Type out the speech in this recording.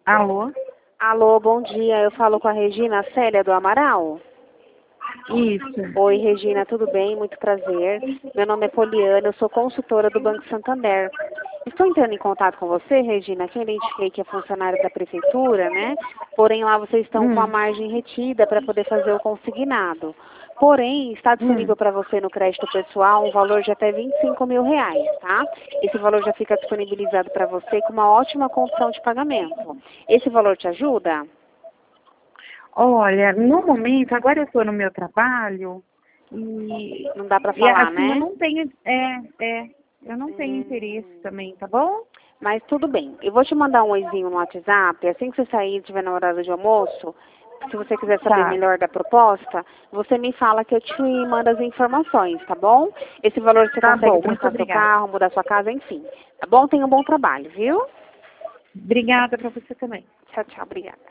Alô? Alô, bom dia. Eu falo com a Regina Célia do Amaral. Isso. Oi, Regina, tudo bem? Muito prazer. Meu nome é Poliana, eu sou consultora do Banco Santander. Estou entrando em contato com você, Regina, que eu identifiquei que é funcionária da prefeitura, né? Porém, lá vocês estão com a margem retida para poder fazer o consignado. Porém, está disponível para você no crédito pessoal um valor de até R$ 25 mil, tá? Esse valor já fica disponibilizado para você com uma ótima condição de pagamento. Esse valor te ajuda? Olha, no momento, agora eu estou no meu trabalho e, Não dá para falar, assim, né? eu não tenho, eu não tenho interesse também, tá bom? Mas tudo bem. Eu vou te mandar um oizinho no WhatsApp. Assim que você sair e estiver na hora de almoço, se você quiser saber Tá. melhor da proposta, você me fala que eu te mando as informações, tá bom? Esse valor você Tá consegue bom, muito emprestar seu obrigada. carro, mudar sua casa, enfim. Tá bom? Tenha um bom trabalho, viu? Obrigada para você também. Tchau, tchau. Obrigada.